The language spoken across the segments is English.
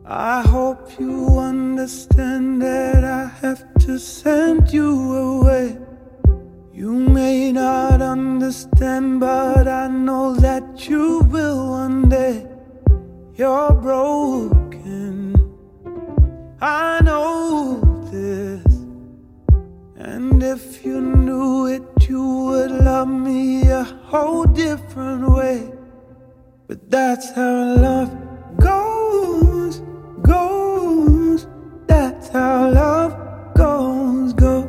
I hope you understand that I have to send you away. You may not understand, but I know that you will one day. You're broken, I know this. And if you knew it, you would love me a whole different way. But that's how love goes, goes. That's how love goes, goes,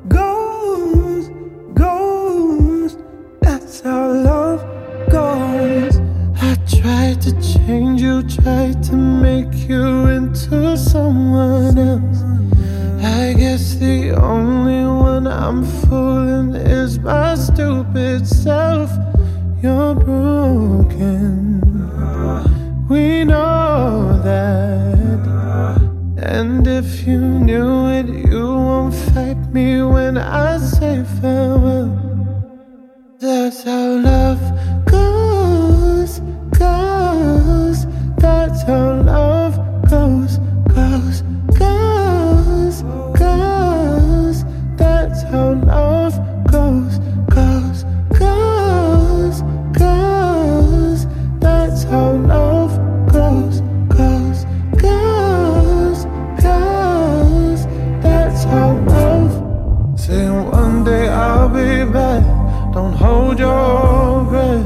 goes. That's how love goes. I tried to change you, tried to make you into someone else. I guess the only one I'm fooling is my stupid self. You're broken, we know that. And if you knew it, you won't fight me when I say farewell. That's how love goes, goes. That's how love goes, goes, goes, goes. That's how love goes, goes, goes, goes. That's how love goes, goes, goes, goes. That's how love. Saying one day I'll be back. Don't hold your breath.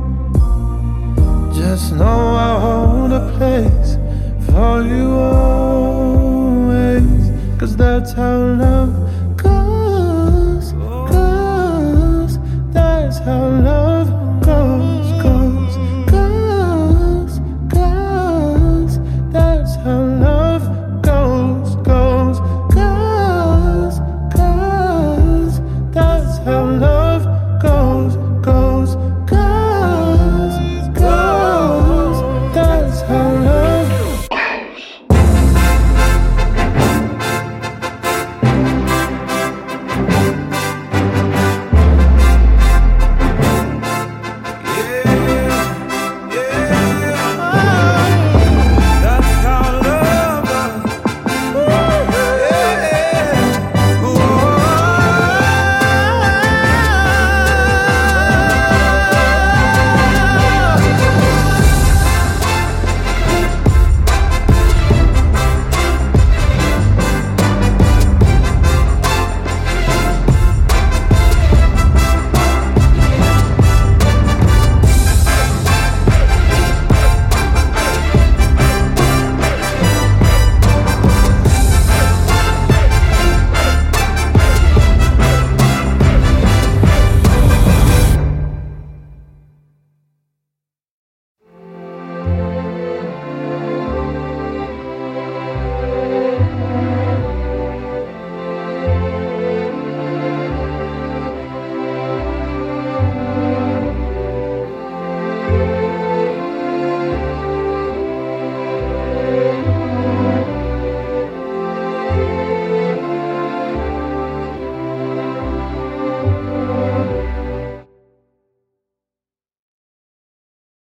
Just know I'll hold a place for you always. 'Cause that's how love goes, goes. That's how love